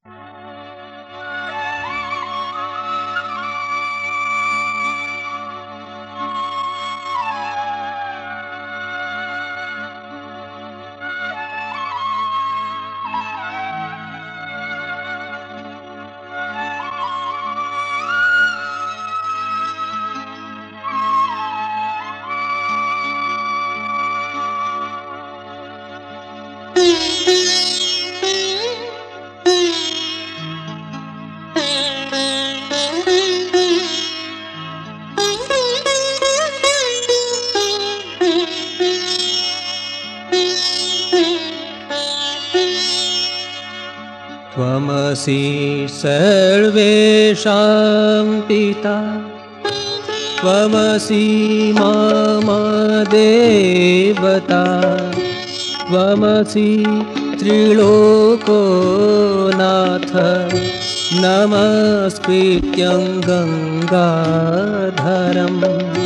त्वमसि सर्वेषां पिता त्वमसि मम देवता त्वमसि त्रिलोकनाथ नमस्कृत्यं गङ्गाधरं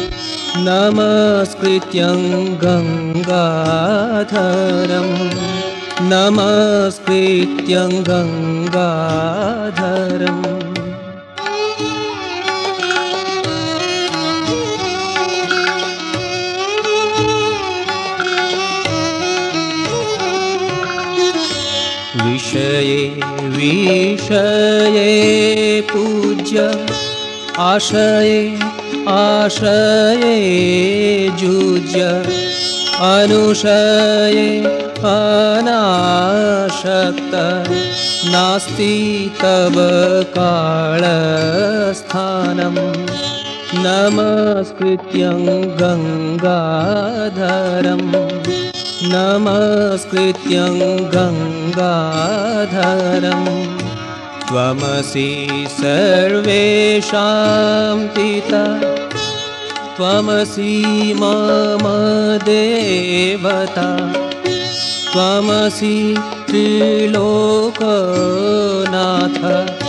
नमस्कृत्यं गङ्गाधरं नमस्कृत्यं गङ्गाधरम् विषये विषये पूज्य आशये आशये जुज्य अनुशये अनाशक्त नास्ति तव कालस्थानं नमस्कृत्यं गङ्गाधरं नमस्कृत्यं गङ्गाधरं त्वमसि सर्वेषां पिता त्वमसि मम देवता त्वमसि त्रिलोकनाथ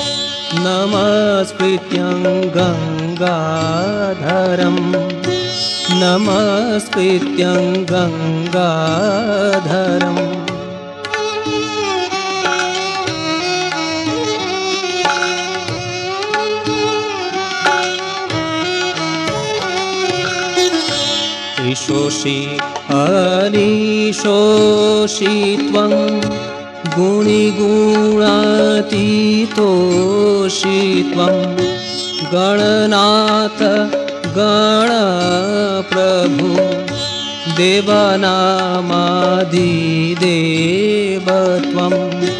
नमस्कृत्यं गङ्गाधरं नमस्कृत्यं गङ्गाधरम् ईशोषि अनीशोषि त्वं गुणिगुणातीतोषि त्वं गणनाथ गणप्रभु देवानामादिदेव त्वं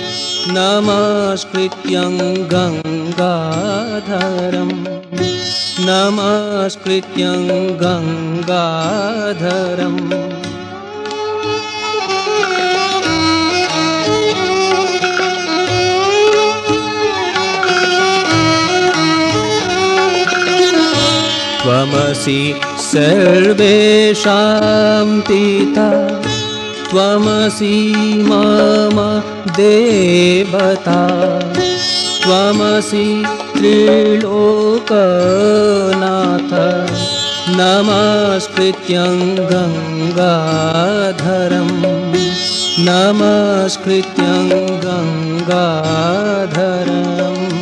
नमस्कृत्यं गङ्गाधरं नमस्कृत्यं गङ्गाधरम् त्वमसि सर्वेषां पिता त्वमसि मम देवता त्वमसि त्रिलोकनाथ नमस्कृत्यं गङ्गाधरं नमस्कृत्यं गङ्गाधरम्